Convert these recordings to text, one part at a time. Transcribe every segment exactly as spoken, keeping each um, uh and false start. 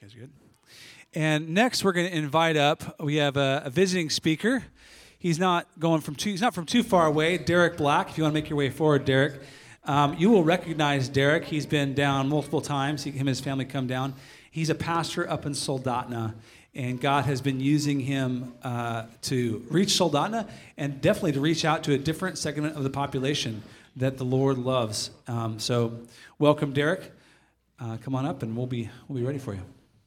guys are good. And next, we're going to invite up. We have a, a visiting speaker. He's not going from too. He's not from too far away. Derek Black. If you want to make your way forward, Derek, um, you will recognize Derek. He's been down multiple times. He, him and his family come down. He's a pastor up in Soldotna, and God has been using him uh, to reach Soldotna and definitely to reach out to a different segment of the population that the Lord loves. Um, so, welcome, Derek. Uh, come on up, and we'll be we'll be ready for you.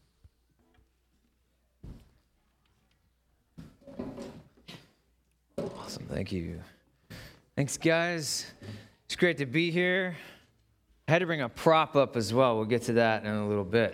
Awesome, thank you. Thanks, guys. It's great to be here. I had to bring a prop up as well. We'll get to that in a little bit.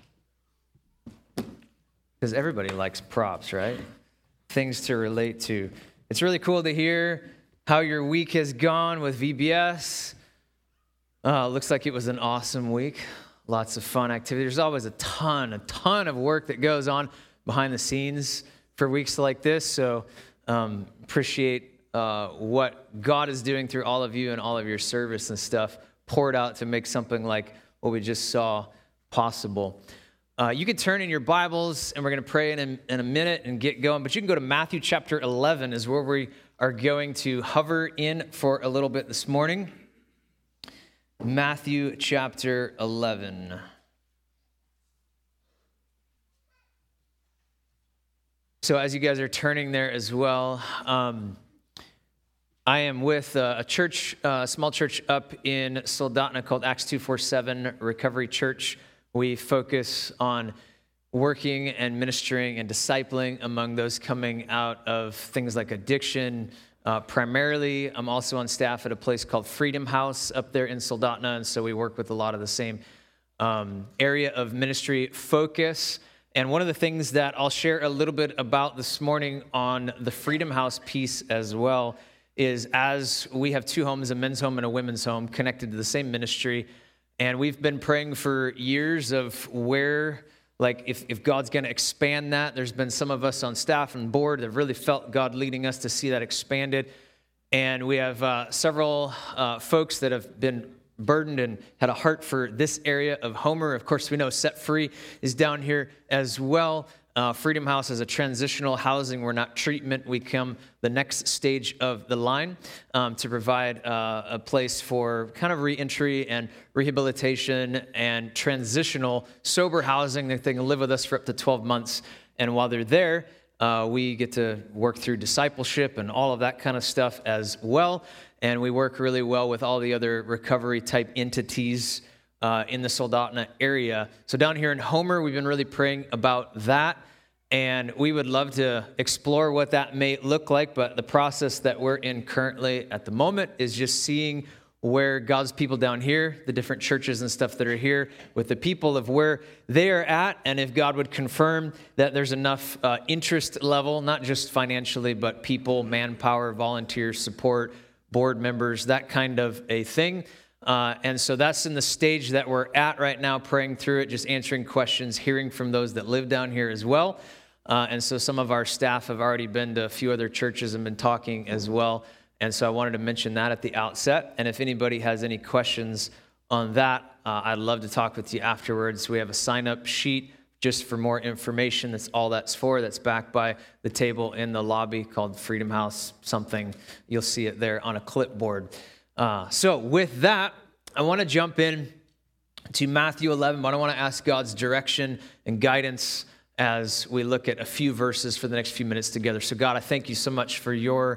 Because everybody likes props, right? Things to relate to. It's really cool to hear how your week has gone with V B S. Uh, looks like it was an awesome week. Lots of fun activity. There's always a ton, a ton of work that goes on behind the scenes for weeks like this. So um, appreciate uh, what God is doing through all of you and all of your service and stuff poured out to make something like what we just saw possible. Uh, you can turn in your Bibles, and we're going to pray in a, in a minute and get going. But you can go to Matthew chapter eleven is where we are going to hover in for a little bit this morning. Matthew chapter eleven. So as you guys are turning there as well, um, I am with uh, a church, a uh, small church up in Soldotna called Acts two forty-seven Recovery Church. We focus on working and ministering and discipling among those coming out of things like addiction. Uh, primarily, I'm also on staff at a place called Freedom House up there in Soldotna, and so we work with a lot of the same um, area of ministry focus. And one of the things that I'll share a little bit about this morning on the Freedom House piece as well is as we have two homes, a men's home and a women's home, connected to the same ministry. And we've been praying for years of where, like, if, if God's going to expand that. There's been some of us on staff and board that have really felt God leading us to see that expanded. And we have uh, several uh, folks that have been burdened and had a heart for this area of Homer. Of course, we know Set Free is down here as well. Uh, Freedom House is a transitional housing. We're not treatment. We come the next stage of the line um, to provide uh, a place for kind of reentry and rehabilitation and transitional sober housing that they can live with us for up to twelve months. And while they're there, uh, we get to work through discipleship and all of that kind of stuff as well. And we work really well with all the other recovery type entities Uh, in the Soldotna area. So down here in Homer, we've been really praying about that, and we would love to explore what that may look like, but the process that we're in currently at the moment is just seeing where God's people down here, the different churches and stuff that are here, with the people of where they are at, and if God would confirm that there's enough uh, interest level, not just financially, but people, manpower, volunteer support, board members, that kind of a thing. Uh, and so that's in the stage that we're at right now, praying through it, just answering questions, hearing from those that live down here as well. Uh, and so some of our staff have already been to a few other churches and been talking as well. And so I wanted to mention that at the outset. And if anybody has any questions on that, uh, I'd love to talk with you afterwards. We have a sign-up sheet just for more information. That's all that's for. That's backed by the table in the lobby called Freedom House something. You'll see it there on a clipboard. Uh, so with that, I want to jump in to Matthew eleven, but I want to ask God's direction and guidance as we look at a few verses for the next few minutes together. So God, I thank you so much for your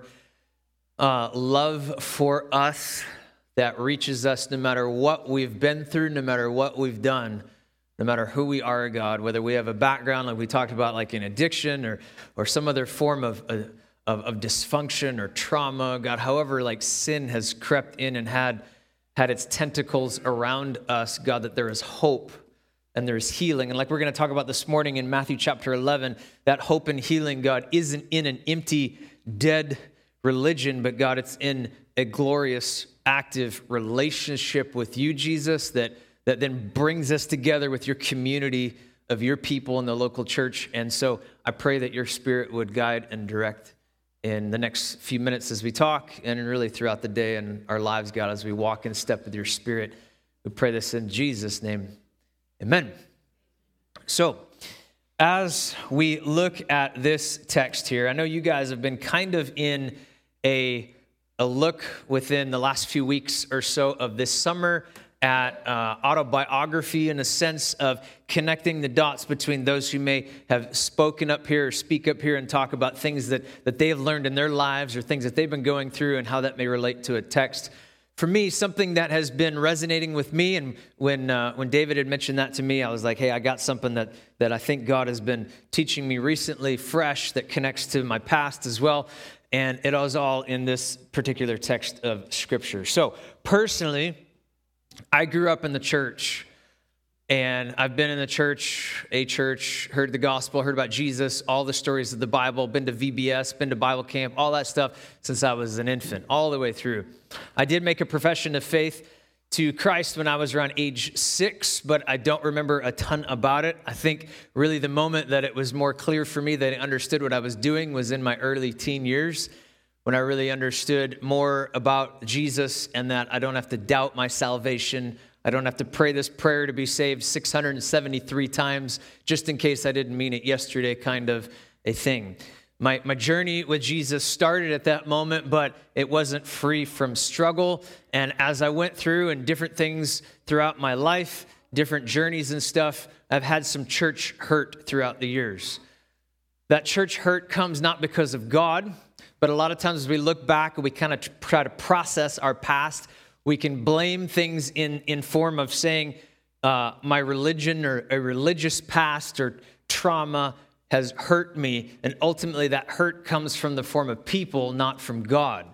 uh, love for us that reaches us no matter what we've been through, no matter what we've done, no matter who we are, God, whether we have a background like we talked about, like in addiction or or some other form of uh, Of, of dysfunction or trauma, God, however, like sin has crept in and had had its tentacles around us, God, that there is hope and there is healing. And like we're going to talk about this morning in Matthew chapter eleven, that hope and healing, God, isn't in an empty, dead religion, but God, it's in a glorious, active relationship with you, Jesus, that, that then brings us together with your community of your people in the local church. And so I pray that your Spirit would guide and direct in the next few minutes as we talk, and really throughout the day and our lives, God, as we walk in step with your Spirit. We pray this in Jesus' name. Amen. So, as we look at this text here, I know you guys have been kind of in a, a look within the last few weeks or so of this summer at uh, autobiography, in a sense of connecting the dots between those who may have spoken up here or speak up here and talk about things that, that they have learned in their lives or things that they've been going through and how that may relate to a text. For me, something that has been resonating with me, and when uh, when David had mentioned that to me, I was like, hey, I got something that, that I think God has been teaching me recently, fresh, that connects to my past as well. And it was all in this particular text of Scripture. So personally, I grew up in the church, and I've been in the church, a church, heard the gospel, heard about Jesus, all the stories of the Bible, been to V B S, been to Bible camp, all that stuff since I was an infant, all the way through. I did make a profession of faith to Christ when I was around age six, but I don't remember a ton about it. I think really the moment that it was more clear for me that I understood what I was doing was in my early teen years, when I really understood more about Jesus and that I don't have to doubt my salvation. I don't have to pray this prayer to be saved six hundred seventy-three times just in case I didn't mean it yesterday, kind of a thing. My my journey with Jesus started at that moment, but it wasn't free from struggle. And as I went through and different things throughout my life, different journeys and stuff, I've had some church hurt throughout the years. That church hurt comes not because of God, but a lot of times as we look back and we kind of try to process our past, we can blame things in, in form of saying uh, my religion or a religious past or trauma has hurt me. And ultimately that hurt comes from the form of people, not from God.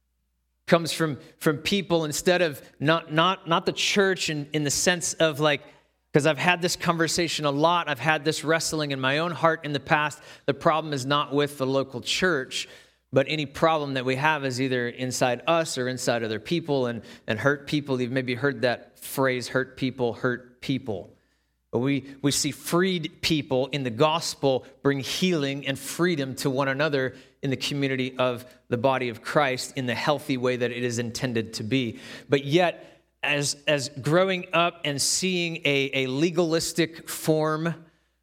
Comes from, from people instead of not, not, not the church in, in the sense of like, because I've had this conversation a lot. I've had this wrestling in my own heart in the past. The problem is not with the local church, but any problem that we have is either inside us or inside other people, and, and hurt people. You've maybe heard that phrase, hurt people, hurt people. But we, we see freed people in the gospel bring healing and freedom to one another in the community of the body of Christ in the healthy way that it is intended to be. But yet, as, as growing up and seeing a, a legalistic form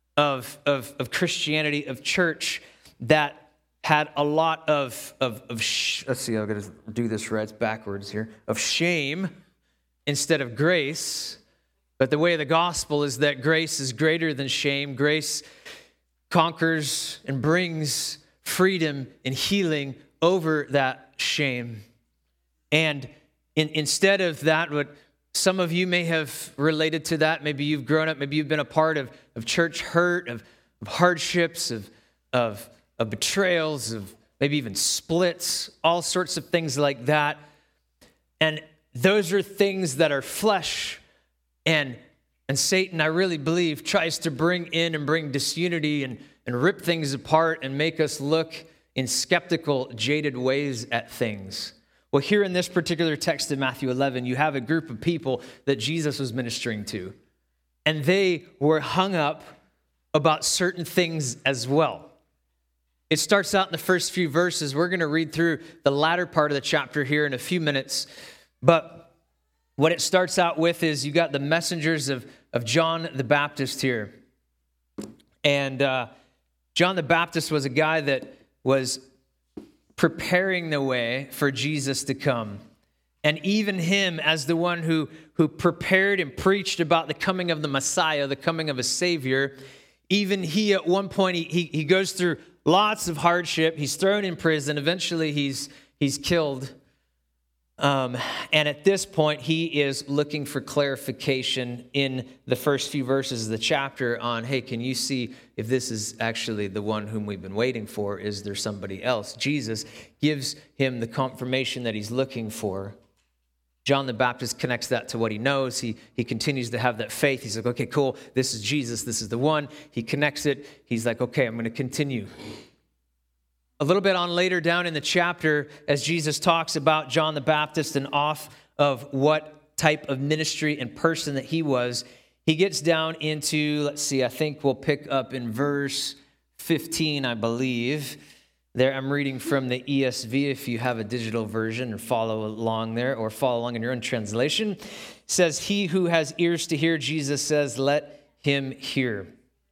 of, of, of Christianity, of church, that had a lot of, of, of sh- let's see, I've got to do this right, it's backwards here, of shame instead of grace. But the way of the gospel is that grace is greater than shame. Grace conquers and brings freedom and healing over that shame. And in, instead of that, what some of you may have related to that, maybe you've grown up, maybe you've been a part of, of church hurt, of, of hardships, of, of, of betrayals, of maybe even splits, all sorts of things like that. And those are things that are flesh. And and Satan, I really believe, tries to bring in and bring disunity and, and rip things apart and make us look in skeptical, jaded ways at things. Well, here in this particular text in Matthew eleven, you have a group of people that Jesus was ministering to. And they were hung up about certain things as well. It starts out in the first few verses. We're going to read through the latter part of the chapter here in a few minutes. But what it starts out with is you got the messengers of, of John the Baptist here. And uh, John the Baptist was a guy that was preparing the way for Jesus to come. And even him as the one who, who prepared and preached about the coming of the Messiah, the coming of a Savior, even he at one point, he, he, he goes through lots of hardship. He's thrown in prison. Eventually he's, he's killed. Um, and at this point, he is looking for clarification in the first few verses of the chapter on, hey, can you see if this is actually the one whom we've been waiting for? Is there somebody else? Jesus gives him the confirmation that he's looking for. John the Baptist connects that to what he knows. He, he continues to have that faith. He's like, okay, cool. This is Jesus. This is the one. He connects it. He's like, okay, I'm going to continue. A little bit on later down in the chapter, as Jesus talks about John the Baptist and off of what type of ministry and person that he was, he gets down into, let's see, I think we'll pick up in verse fifteen, I believe. There, I'm reading from the E S V if you have a digital version, or follow along there, or follow along in your own translation. It says, he who has ears to hear, Jesus says, let him hear.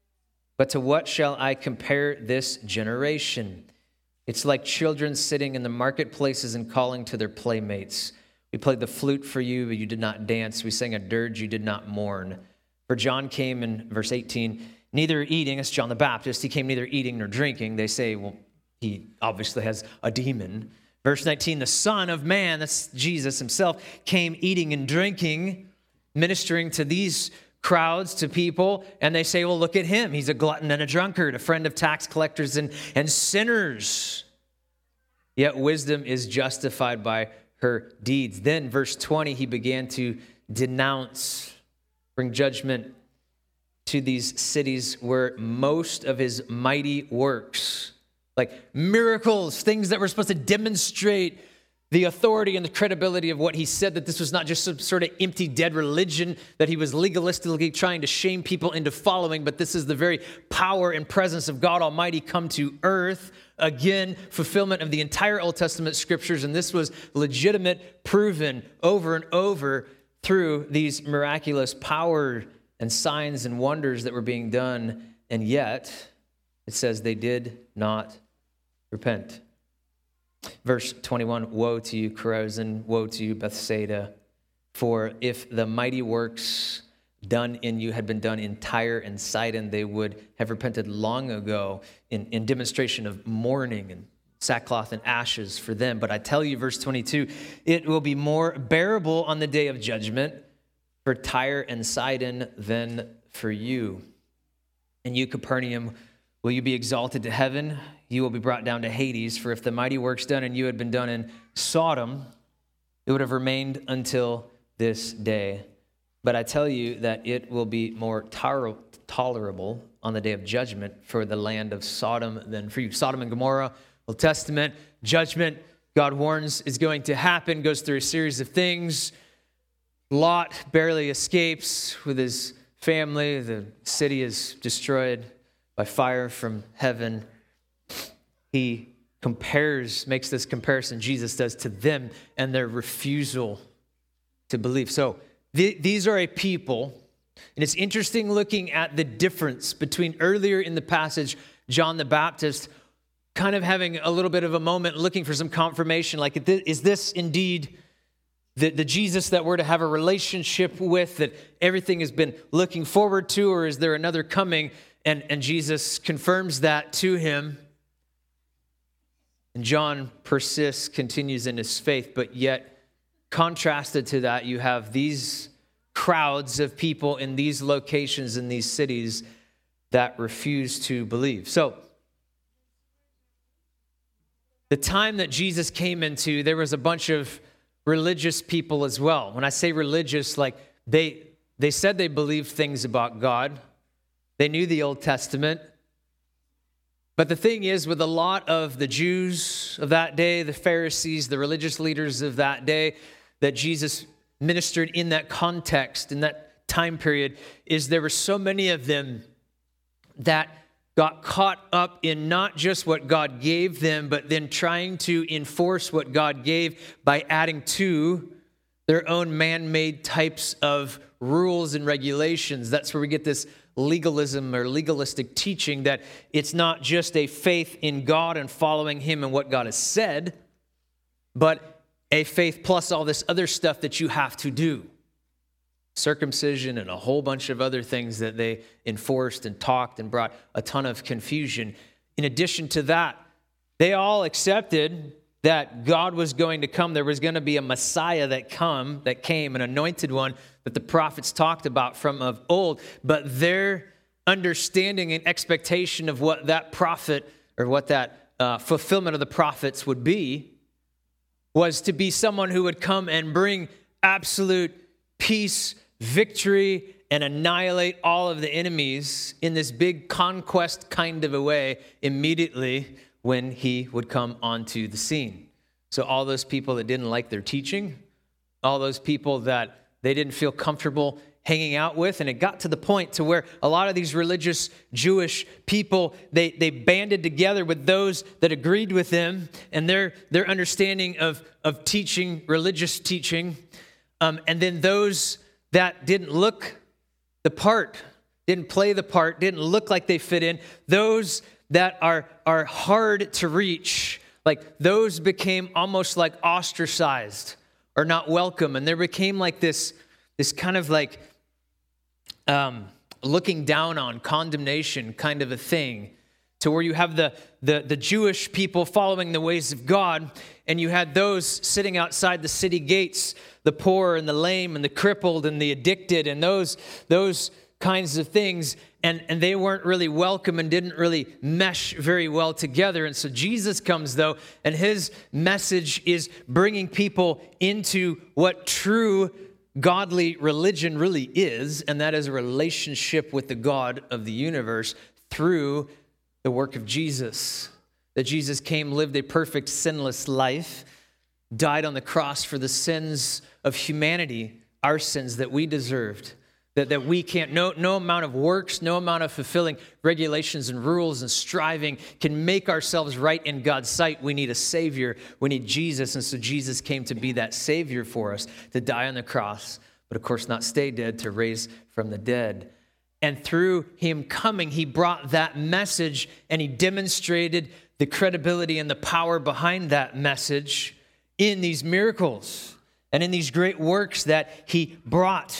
But to what shall I compare this generation? It's like children sitting in the marketplaces and calling to their playmates. We played the flute for you, but you did not dance. We sang a dirge, you did not mourn. For John came in verse eighteen, neither eating, it's John the Baptist, he came neither eating nor drinking. They say, well, he obviously has a demon. Verse nineteen, the Son of Man, that's Jesus himself, came eating and drinking, ministering to these crowds, to people, and they say, well, look at him. He's a glutton and a drunkard, a friend of tax collectors and, and sinners. Yet wisdom is justified by her deeds. Then, verse twenty, he began to denounce, bring judgment to these cities where most of his mighty works, like miracles, things that were supposed to demonstrate the authority and the credibility of what he said, that this was not just some sort of empty, dead religion that he was legalistically trying to shame people into following, but this is the very power and presence of God Almighty come to earth. Again, fulfillment of the entire Old Testament scriptures, and this was legitimate, proven over and over through these miraculous power and signs and wonders that were being done, and yet it says they did not repent. Verse twenty-one, woe to you, Chorazin, woe to you, Bethsaida, for if the mighty works done in you had been done in Tyre and Sidon, they would have repented long ago in, in demonstration of mourning and sackcloth and ashes for them. But I tell you, verse twenty-two, it will be more bearable on the day of judgment for Tyre and Sidon than for you. And you, Capernaum, will you be exalted to heaven? You will be brought down to Hades. For if the mighty works done in you had been done in Sodom, it would have remained until this day. But I tell you that it will be more tar- tolerable on the day of judgment for the land of Sodom than for you. Sodom and Gomorrah, Old Testament, judgment, God warns is going to happen, goes through a series of things. Lot barely escapes with his family. The city is destroyed by fire from heaven. He compares, makes this comparison, Jesus does, to them and their refusal to believe. So th- these are a people, and it's interesting looking at the difference between earlier in the passage, John the Baptist kind of having a little bit of a moment looking for some confirmation, like, is this indeed the, the Jesus that we're to have a relationship with, that everything has been looking forward to, or is there another coming? And, and Jesus confirms that to him. And John persists, continues in his faith, but yet contrasted to that, you have these crowds of people in these locations, in these cities, that refuse to believe. So, the time that Jesus came into, there was a bunch of religious people as well. When I say religious, like they they said they believed things about God. They knew the Old Testament. But the thing is, with a lot of the Jews of that day, the Pharisees, the religious leaders of that day, that Jesus ministered in that context, in that time period, is there were so many of them that got caught up in not just what God gave them, but then trying to enforce what God gave by adding to their own man-made types of rules and regulations. That's where we get this legalism or legalistic teaching, that it's not just a faith in God and following him and what God has said, but a faith plus all this other stuff that you have to do. Circumcision and a whole bunch of other things that they enforced and talked and brought a ton of confusion. In addition to that, they all accepted that God was going to come. There was going to be a Messiah that come, that came, an anointed one that the prophets talked about from of old. But their understanding and expectation of what that prophet or what that uh, fulfillment of the prophets would be was to be someone who would come and bring absolute peace, victory, and annihilate all of the enemies in this big conquest kind of a way immediately when he would come onto the scene. So all those people that didn't like their teaching, all those people that they didn't feel comfortable hanging out with, and it got to the point to where a lot of these religious Jewish people, they, they banded together with those that agreed with them and their, their understanding of, of teaching, religious teaching, um, and then those that didn't look the part, didn't play the part, didn't look like they fit in, those that are, are hard to reach, like those became almost like ostracized or not welcome. And there became like this, this kind of like um, looking down on, condemnation kind of a thing, to where you have the, the, the Jewish people following the ways of God, and you had those sitting outside the city gates, the poor and the lame and the crippled and the addicted and those, those kinds of things, and, and they weren't really welcome and didn't really mesh very well together. And so Jesus comes, though, and his message is bringing people into what true godly religion really is, and that is a relationship with the God of the universe through the work of Jesus. That Jesus came, lived a perfect, sinless life, died on the cross for the sins of humanity, our sins that we deserved. That, that we can't, no, no amount of works, no amount of fulfilling regulations and rules and striving can make ourselves right in God's sight. We need a Savior. We need Jesus. And so Jesus came to be that Savior for us, to die on the cross, but of course not stay dead, to raise from the dead. And through him coming, he brought that message, and he demonstrated the credibility and the power behind that message in these miracles and in these great works that he brought.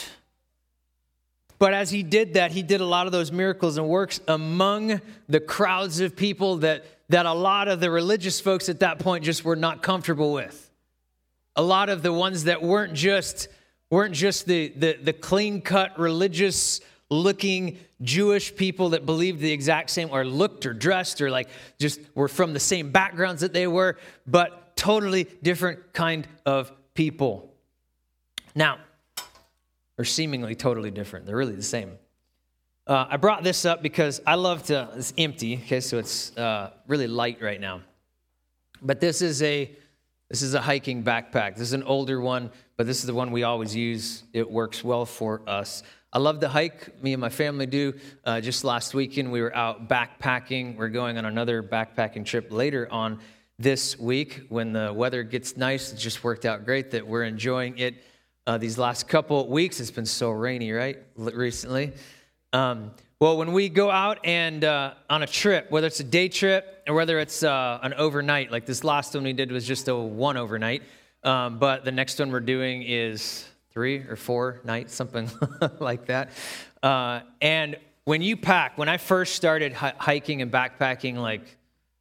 But as he did that, he did a lot of those miracles and works among the crowds of people that, that a lot of the religious folks at that point just were not comfortable with. A lot of the ones that weren't just, weren't just the, the, the clean-cut, religious-looking Jewish people that believed the exact same, or looked or dressed, or like just were from the same backgrounds that they were, but totally different kind of people. Now, or seemingly totally different. They're really the same. Uh, I brought this up because I love to, it's empty, okay, so it's uh, really light right now. But this is a this is a hiking backpack. This is an older one, but this is the one we always use. It works well for us. I love to hike. Me and my family do. Uh, just last weekend, we were out backpacking. We're going on another backpacking trip later on this week when the weather gets nice. It just worked out great that we're enjoying it. Uh, these last couple of weeks, it's been so rainy, right, recently. Um, well, when we go out and uh, on a trip, whether it's a day trip or whether it's uh, an overnight, like this last one we did was just a one overnight, um, but the next one we're doing is three or four nights, something like that. Uh, and when you pack, when I first started h- hiking and backpacking, like,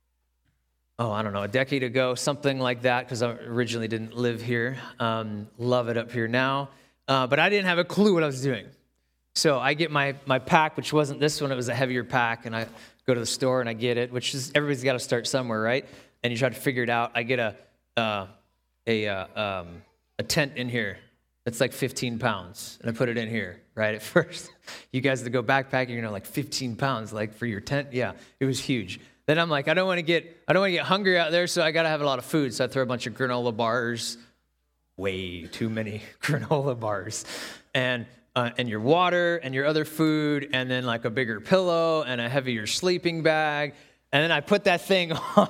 oh, I don't know, a decade ago, something like that, because I originally didn't live here. Um, love it up here now. Uh, but I didn't have a clue what I was doing. So I get my, my pack, which wasn't this one, it was a heavier pack, and I go to the store and I get it, which is, everybody's got to start somewhere, right? And you try to figure it out. I get a uh, a uh, um, a tent in here that's like fifteen pounds, and I put it in here, right? At first, you guys that go backpacking, you know, like fifteen pounds, like for your tent, yeah, it was huge. Then I'm like, I don't want to get, I don't want to get hungry out there, so I got to have a lot of food. So I throw a bunch of granola bars, way too many granola bars, and uh, and your water and your other food, and then like a bigger pillow and a heavier sleeping bag, and then I put that thing on.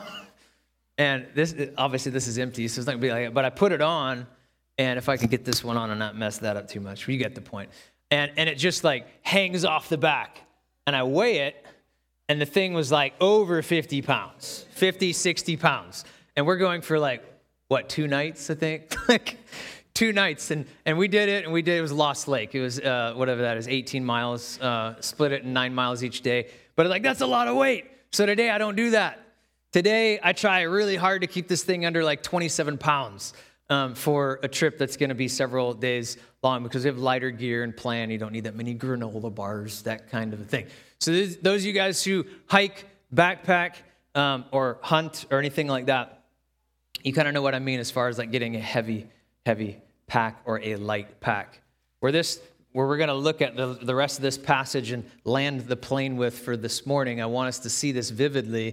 And this, obviously, this is empty, so it's not gonna be like that. But I put it on, and if I could get this one on and not mess that up too much, you get the point. And and it just like hangs off the back, and I weigh it. And the thing was like over fifty pounds, fifty, sixty pounds. And we're going for like, what, two nights, I think? Like two nights. And, and we did it, and we did, it was Lost Lake. It was, uh, whatever that is, eighteen miles, uh, split it in nine miles each day. But like, that's a lot of weight. So today I don't do that. Today I try really hard to keep this thing under like twenty-seven pounds um, for a trip that's going to be several days long, because we have lighter gear and plan. You don't need that many granola bars, that kind of a thing. So those of you guys who hike, backpack, um, or hunt or anything like that, you kind of know what I mean as far as like getting a heavy, heavy pack or a light pack. Where this, where we're going to look at the, the rest of this passage and land the plane with for this morning, I want us to see this vividly,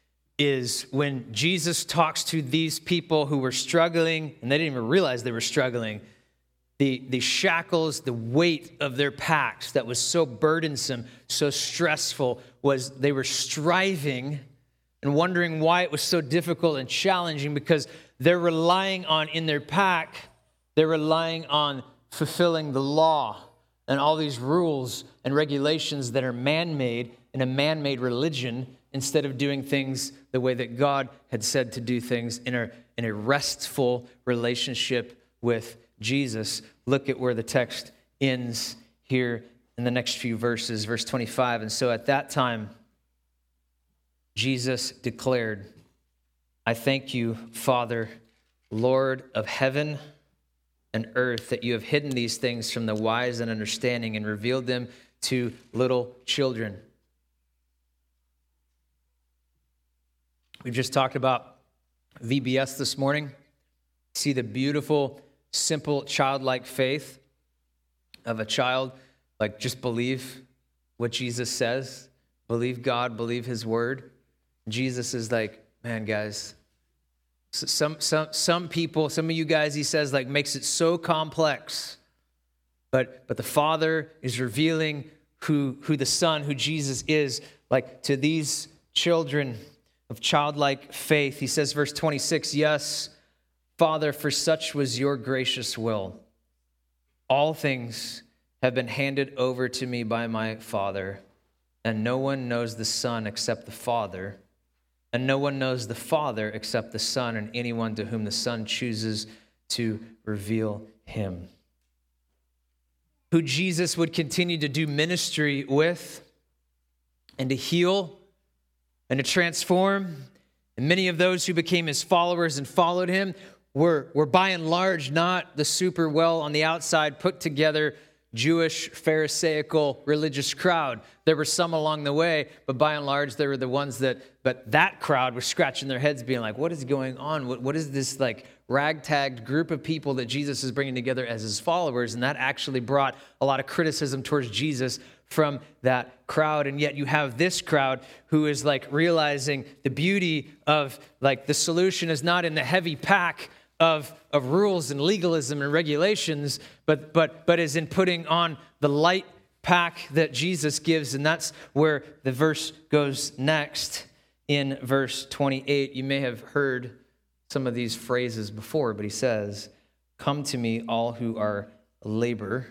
is when Jesus talks to these people who were struggling, and they didn't even realize they were struggling, The, the shackles, the weight of their packs that was so burdensome, so stressful, was they were striving and wondering why it was so difficult and challenging, because they're relying on, in their pack, they're relying on fulfilling the law and all these rules and regulations that are man-made in a man-made religion instead of doing things the way that God had said to do things in a, in a restful relationship with Jesus. Look at where the text ends here in the next few verses, verse twenty-five. And so at that time, Jesus declared, I thank you, Father, Lord of heaven and earth, that you have hidden these things from the wise and understanding and revealed them to little children. We've just talked about V B S this morning. See the beautiful, simple, childlike faith of a child. Like, just believe what Jesus says. Believe God, believe his word. Jesus is like, man, guys, some some some people, some of you guys, he says, like, makes it so complex. But but the Father is revealing who, who the Son, who Jesus is, like, to these children of childlike faith. He says, verse twenty-six, yes, Father, for such was your gracious will. All things have been handed over to me by my Father, and no one knows the Son except the Father, and no one knows the Father except the Son, and anyone to whom the Son chooses to reveal him. Who Jesus would continue to do ministry with, and to heal, and to transform. And many of those who became his followers and followed him were, were by and large not the super well on the outside put together Jewish, Pharisaical, religious crowd. There were some along the way, but by and large, they were the ones that, but that crowd was scratching their heads being like, what is going on? What, what is this like ragtag group of people that Jesus is bringing together as his followers? And that actually brought a lot of criticism towards Jesus from that crowd. And yet you have this crowd who is like realizing the beauty of like the solution is not in the heavy pack of, of rules and legalism and regulations, but but but is in putting on the light pack that Jesus gives. And that's where the verse goes next in verse twenty-eight. You may have heard some of these phrases before, but he says, come to me, all who are labor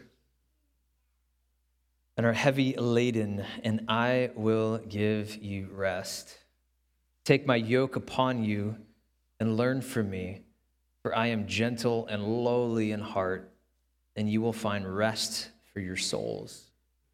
and are heavy laden, and I will give you rest. Take my yoke upon you and learn from me, for I am gentle and lowly in heart, and you will find rest for your souls.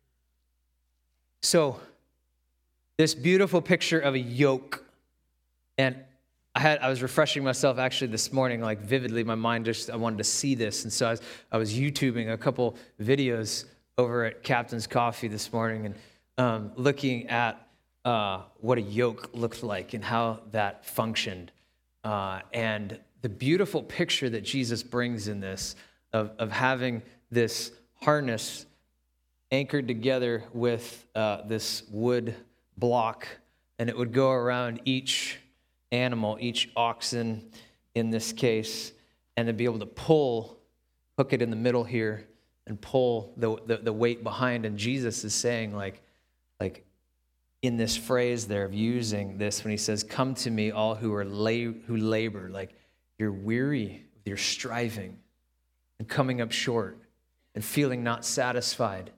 So, this beautiful picture of a yoke, and I had I was refreshing myself actually this morning, like vividly, my mind just, I wanted to see this, and so I was, I was YouTubing a couple videos over at Captain's Coffee this morning, and um, looking at uh, what a yoke looked like and how that functioned, uh, and the beautiful picture that Jesus brings in this of, of having this harness anchored together with uh, this wood block, and it would go around each animal, each oxen in this case, and to be able to pull, hook it in the middle here, and pull the, the, the weight behind. And Jesus is saying, like, like in this phrase there of using this, when he says, come to me, all who are la- who labor, like, you're weary with your striving and coming up short and feeling not satisfied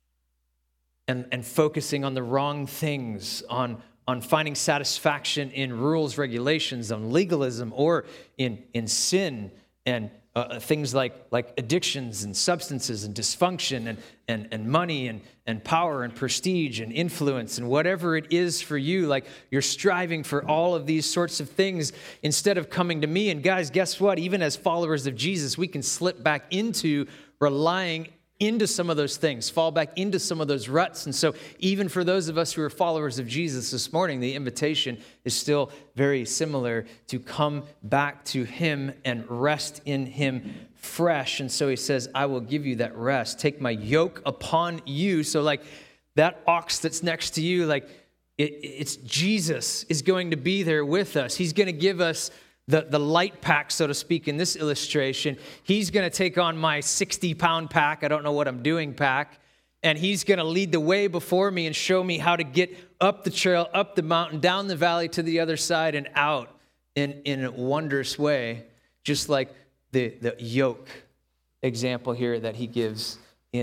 and, and focusing on the wrong things, on, on finding satisfaction in rules, regulations, on legalism, or in, in sin and uh, things like, like addictions and substances and dysfunction and, and, and money and, and power and prestige and influence and whatever it is for you. Like, you're striving for all of these sorts of things instead of coming to me. And guys, guess what? Even as followers of Jesus, we can slip back into relying into some of those things, fall back into some of those ruts. And so even for those of us who are followers of Jesus this morning, the invitation is still very similar, to come back to him and rest in him fresh. And so he says, I will give you that rest. Take my yoke upon you. So like that ox that's next to you, like it, it's Jesus is going to be there with us. He's going to give us The, the light pack, so to speak, in this illustration. He's going to take on my sixty-pound pack, I don't know what I'm doing pack, and he's going to lead the way before me and show me how to get up the trail, up the mountain, down the valley to the other side and out in, in a wondrous way, just like the, the yoke example here that he gives in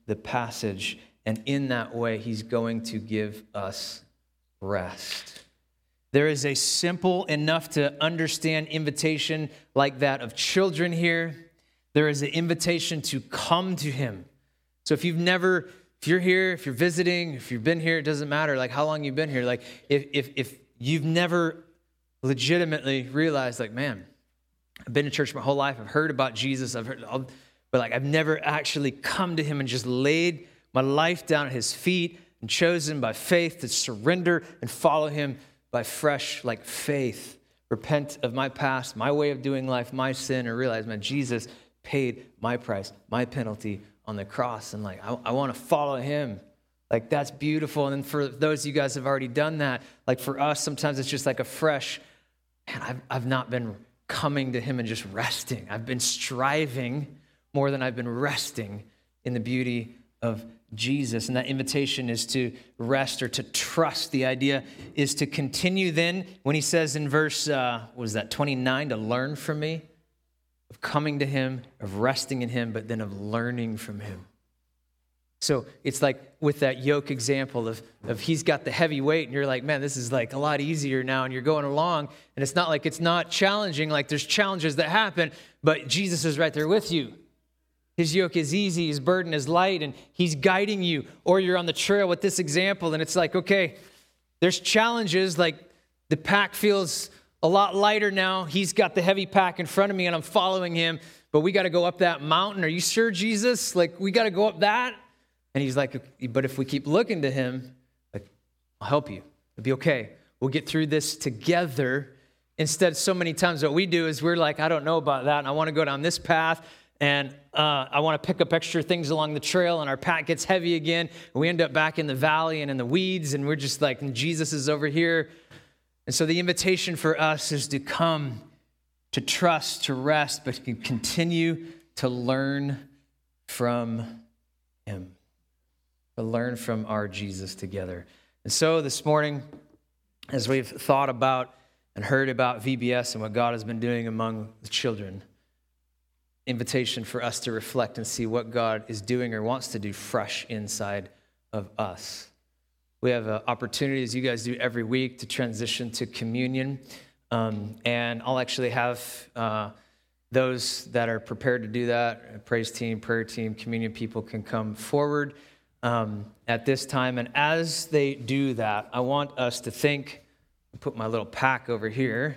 the passage. And in that way, he's going to give us rest. There is a simple enough to understand invitation like that of children here. There is an invitation to come to him. So if you've never, if you're here, if you're visiting, if you've been here, it doesn't matter like how long you've been here. Like if if if you've never legitimately realized like, man, I've been in church my whole life. I've heard about Jesus. I've heard, but like I've never actually come to him and just laid my life down at his feet and chosen by faith to surrender and follow him by fresh, like faith, repent of my past, my way of doing life, my sin, and realize, man, Jesus paid my price, my penalty on the cross. And like, I, I want to follow him. Like, that's beautiful. And then for those of you guys who have already done that, like for us, sometimes it's just like a fresh, man, I've, I've not been coming to him and just resting. I've been striving more than I've been resting in the beauty of Jesus. And that invitation is to rest or to trust. The idea is to continue then, when he says in verse, uh, what was that, twenty-nine, to learn from me, of coming to him, of resting in him, but then of learning from him. So it's like with that yoke example of, of he's got the heavy weight and you're like, man, this is like a lot easier now, and you're going along, and it's not like it's not challenging, like there's challenges that happen, but Jesus is right there with you. His yoke is easy, his burden is light, and he's guiding you. Or you're on the trail with this example, and it's like, okay, there's challenges, like the pack feels a lot lighter now. He's got the heavy pack in front of me, and I'm following him, but we got to go up that mountain. Are you sure, Jesus? Like, we got to go up that? And he's like, but if we keep looking to him, like, I'll help you. It'll be okay. We'll get through this together. Instead, so many times what we do is we're like, I don't know about that, and I want to go down this path, and uh, I want to pick up extra things along the trail, and our pack gets heavy again. And we end up back in the valley and in the weeds, and we're just like, and Jesus is over here. And so the invitation for us is to come, to trust, to rest, but to continue to learn from him, to learn from our Jesus together. And so this morning, as we've thought about and heard about V B S and what God has been doing among the children, invitation for us to reflect and see what God is doing or wants to do fresh inside of us. We have an opportunity, as you guys do every week, to transition to communion. Um, and I'll actually have uh, those that are prepared to do that, praise team, prayer team, communion people can come forward um, at this time. And as they do that, I want us to think, I'll put my little pack over here,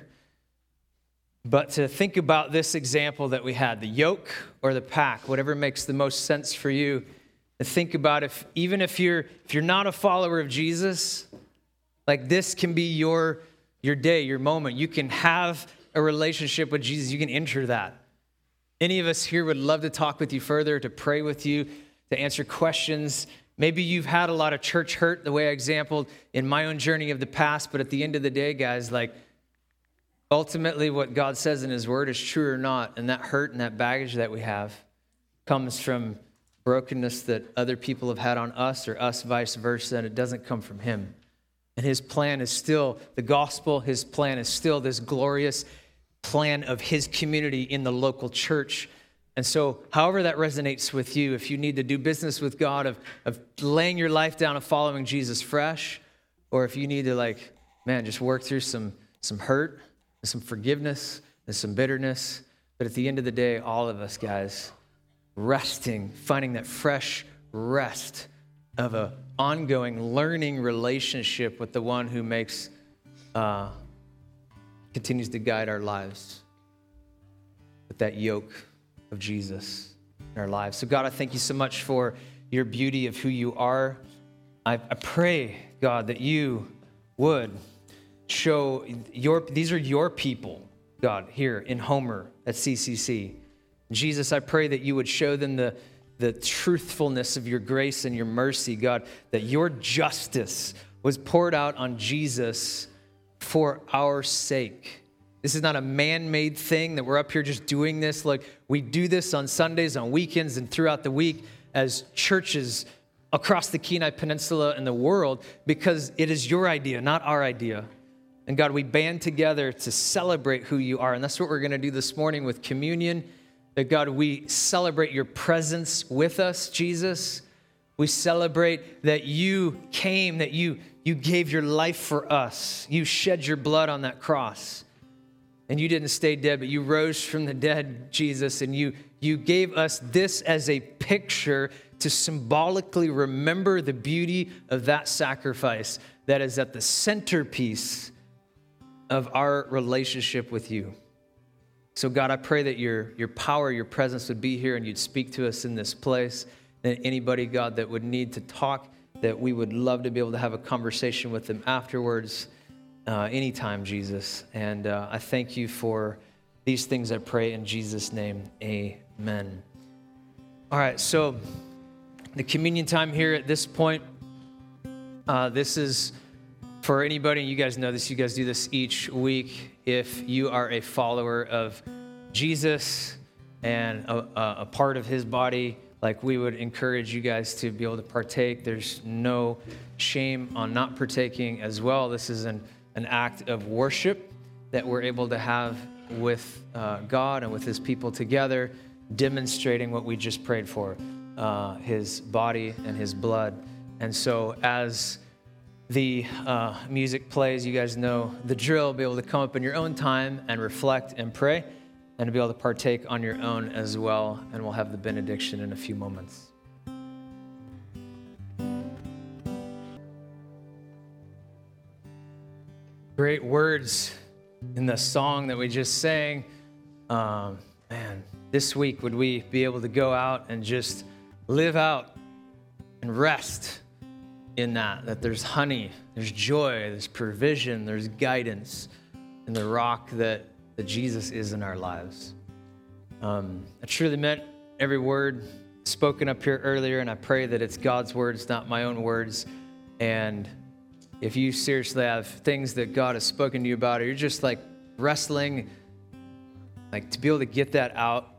but to think about this example that we had, the yoke or the pack, whatever makes the most sense for you. To think about if, even if you're if you're not a follower of Jesus, like this can be your your day, your moment. You can have a relationship with Jesus. You can enter that. Any of us here would love to talk with you further, to pray with you, to answer questions. Maybe you've had a lot of church hurt, the way I exampled in my own journey of the past. But at the end of the day, guys, like, ultimately, what God says in his word is true or not, and that hurt and that baggage that we have comes from brokenness that other people have had on us or us vice versa, and it doesn't come from him. And his plan is still the gospel. His plan is still this glorious plan of his community in the local church. And so however that resonates with you, if you need to do business with God of, of laying your life down and following Jesus fresh, or if you need to, like, man, just work through some some hurt, and some forgiveness, and some bitterness. But at the end of the day, all of us, guys, resting, finding that fresh rest of an ongoing learning relationship with the one who makes, uh, continues to guide our lives with that yoke of Jesus in our lives. So God, I thank you so much for your beauty of who you are. I, I pray, God, that you would show your, these are your people, God, here in Homer at C C C. Jesus, I pray that you would show them the, the truthfulness of your grace and your mercy, God, that your justice was poured out on Jesus for our sake. This is not a man-made thing that we're up here just doing this. Like, we do this on Sundays, on weekends, and throughout the week as churches across the Kenai Peninsula and the world, because it is your idea, not our idea. And God, we band together to celebrate who you are. And that's what we're going to do this morning with communion. That God, we celebrate your presence with us, Jesus. We celebrate that you came, that you, you gave your life for us. You shed your blood on that cross. And you didn't stay dead, but you rose from the dead, Jesus, and you, you gave us this as a picture to symbolically remember the beauty of that sacrifice that is at the centerpiece of our relationship with you. So God, I pray that your, your power, your presence would be here and you'd speak to us in this place. And anybody, God, that would need to talk, that we would love to be able to have a conversation with them afterwards. Uh, anytime, Jesus. And uh, I thank you for these things I pray in Jesus' name. Amen. All right, so the communion time here at this point, uh, this is for anybody, you guys know this, you guys do this each week. If you are a follower of Jesus and a, a part of his body, like we would encourage you guys to be able to partake. There's no shame on not partaking as well. This is an an act of worship that we're able to have with uh, God and with his people together, demonstrating what we just prayed for, uh, his body and his blood. And so as the uh, music plays, you guys know the drill, be able to come up in your own time and reflect and pray, and to be able to partake on your own as well. And we'll have the benediction in a few moments. Great words in the song that we just sang. Um, man, this week, would we be able to go out and just live out and rest in that, that there's honey, there's joy, there's provision, there's guidance in the rock that, that Jesus is in our lives. Um, I truly meant every word spoken up here earlier, and I pray that it's God's words, not my own words. And if you seriously have things that God has spoken to you about, or you're just like wrestling, like to be able to get that out,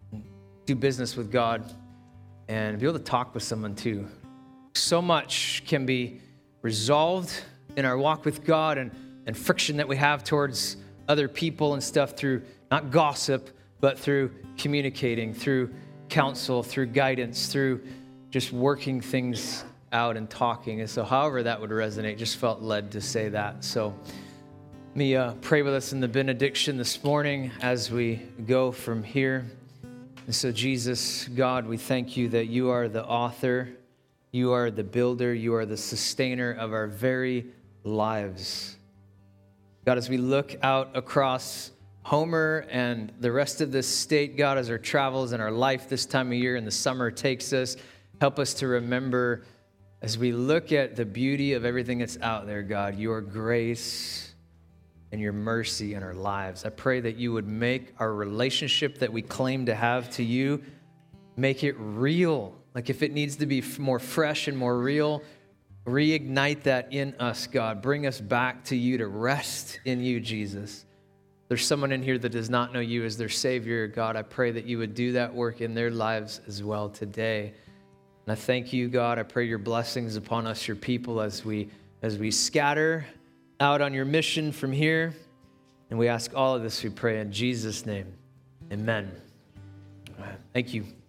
do business with God, and be able to talk with someone too. So much can be resolved in our walk with God and, and friction that we have towards other people and stuff through not gossip, but through communicating, through counsel, through guidance, through just working things out and talking. And so however that would resonate, just felt led to say that. So let me uh, pray with us in the benediction this morning as we go from here. And so Jesus, God, we thank you that you are the author, you are the builder, you are the sustainer of our very lives. God, as we look out across Homer and the rest of this state, God, as our travels and our life this time of year and the summer takes us, help us to remember as we look at the beauty of everything that's out there, God, your grace and your mercy in our lives. I pray that you would make our relationship that we claim to have to you, make it real. Like if it needs to be more fresh and more real, reignite that in us, God. Bring us back to you to rest in you, Jesus. There's someone in here that does not know you as their Savior, God. I pray that you would do that work in their lives as well today. And I thank you, God. I pray your blessings upon us, your people, as we as we scatter out on your mission from here. And we ask all of this, we pray in Jesus' name. Amen. All right. Thank you.